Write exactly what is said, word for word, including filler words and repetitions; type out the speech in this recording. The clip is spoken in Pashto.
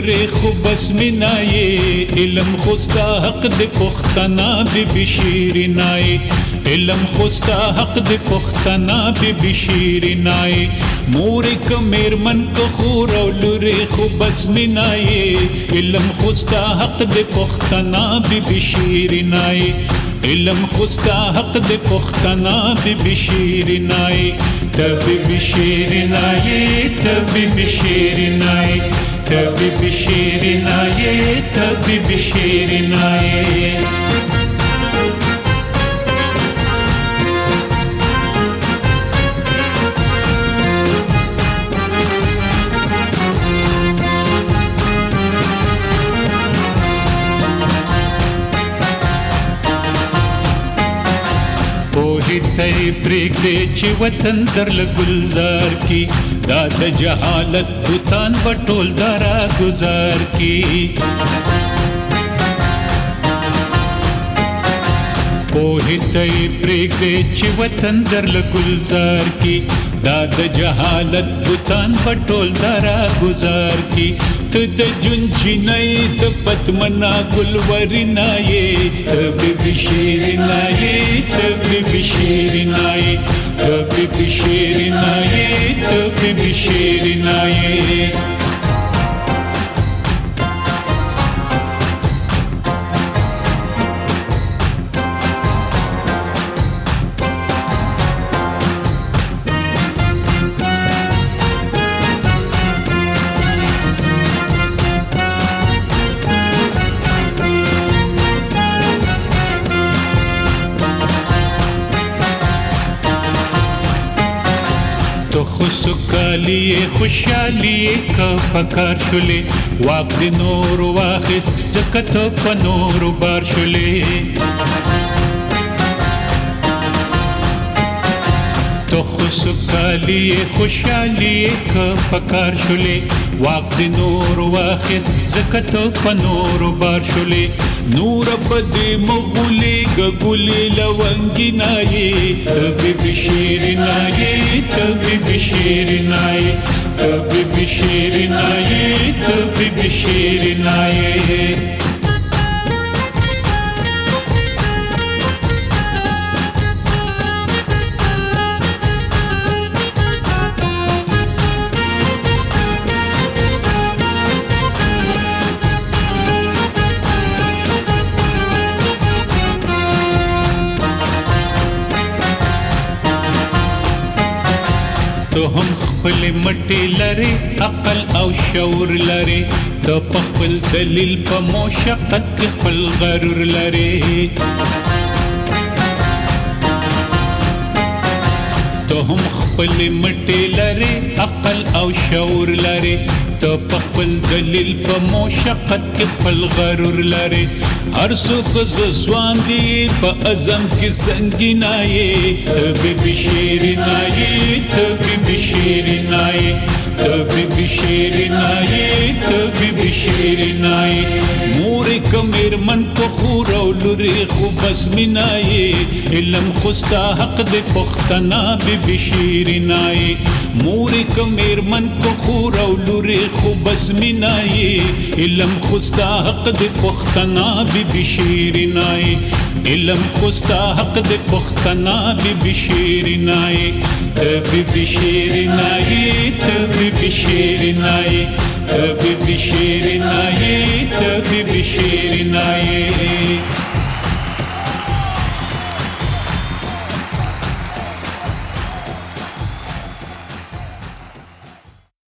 لوري خو بس منای علم خوستا حق د پختنا بی بشیرنای علم خوستا حق د پختنا بی بشیرنای مور ک میرمن کو خور او لوري خو بس منای علم خوستا حق د پختنا بی بشیرنای علم خوستا حق د پختنا بی بشیرنای تبی بشیرنای تبی بشیرنای تبی بشیرنای تبی بشیرنای ته پریک دے چې وطن در لګلزار کی دا د جهالت بوتان بټول دارا گزار کی پوه ته پریک دے چې وطن در لګلزار کی دا د جهالت بوتان بټول دارا گزار کی ته د جون چینای د پتمنا ګلورینای تبي بشیرنای تبي بشیرنای تبي بشیرنای تبي بشیرنای تو خوشحالی خوشحالی کا فکر شلے واق دی نور واخس زکت په نور بار شلے تو خوشحالی خوشحالی کا فکر شلے واق دی نور واخس زکت په نور بار شلے نور بدی مغولی گگولی لونگینائی تبی بشیرنائی تبی بشیرنائی تبی بشیرنائی تبی بشیرنائی تو هم خپل مټی لري عقل او شعور لري تو خپل دلیل په مشقت کې خپل غرور لري تو هم خپل مټی لري عقل او شعور لري تو خپل دلیل په مشقت کې خپل غرور لري هر څوک ځوان دی په اعظم کې سنگینای تبي بشیرنای تبي بشیرنای تبي بشیرنای تبي بشیرنای مور ک میرمن کو خور او لوري خو بس منای علم خوستا حق د پختنا بی بشیرنای مور ک میرمن کو خور او لوري خو بس منای علم خوستا حق د پختنا بی بشیرنای علم خوستا حق د پختنا بی بشیرنای تبي بشیرنای تبي بشیرنای تبي بشیرنای تبي بشیرنای